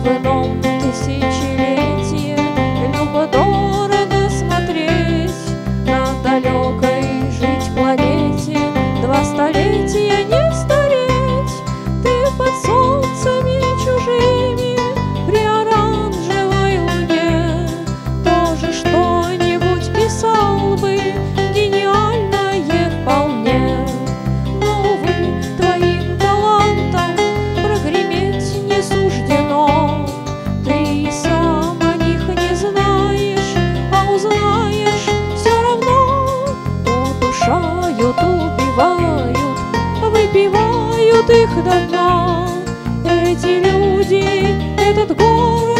ином тысячелетие любо-дорого смотреть на далекой жить планете, 2 столетия не стареть. Ты под солнцами чужими при оранжевой луне тоже что-нибудь писал бы, гениальное вполне. Но, увы, твоим талантам прогреметь не суждено. Ты и сам о них не знаешь, а узнаешь все равно. Удушают, убивают, выпивают их до дна. Эти люди, этот город